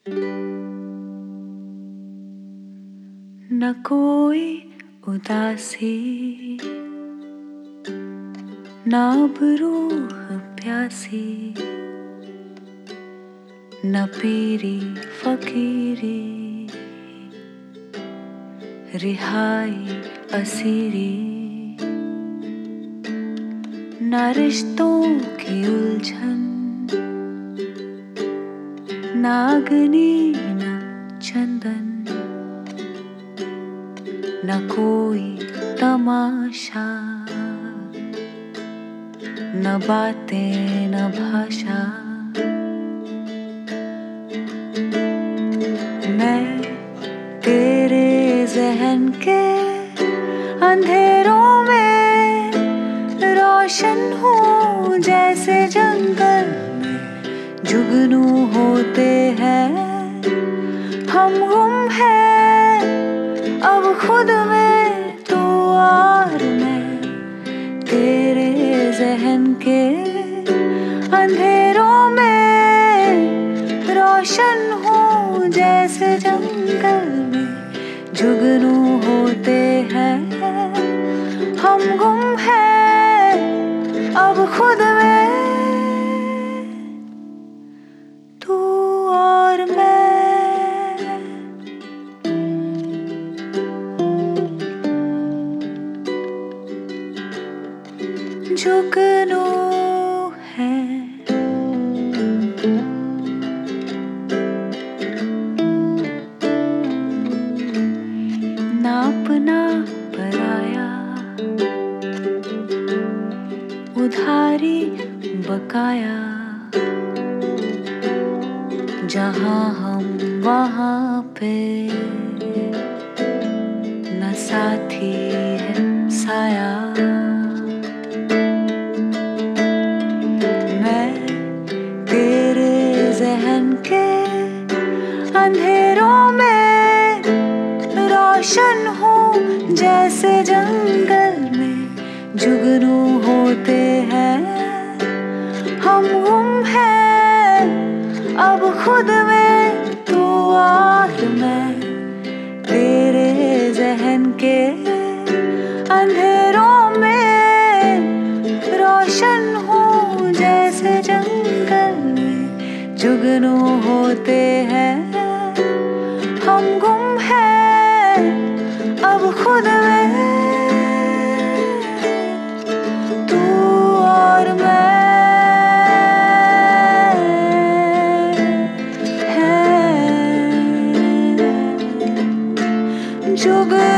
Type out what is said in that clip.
न कोई उदासी, न अब रूह प्यासी, न पीरी फकीरी, रिहाई असीरी, न रिश्तों की उलझन, न अग्नि न चंदन, न कोई तमाशा, न बातें न भाषा। मैं तेरे ज़हन के अंधेरों में रोशन हूँ, जैसे जंगल में जुगनू होते हैं। हम गुम हैं अब खुद में, तू और मैं तेरे ज़हन के अंधेरों में रोशन हूँ, जैसे जंगल में जुगनू होते हैं। हम गुम हैं अब खुद में, तू और मैं। जुगनू है ना अपना पराया, उधारी बकाया, जहाँ हम वहाँ पे, न साथी है साया। मैं तेरे ज़हन के अंधेरों में रोशन हूँ, जैसे जंगल में जुगनू होते हैं। हम गुम हैं अब खुद में, तू और मैं तेरे ज़हन के अंधेरों में रोशन हूँ, जैसे जंगल में जुगनू होते हैं। हम गुम हैं अब खुद में, तू और मैं हैं जुगनू।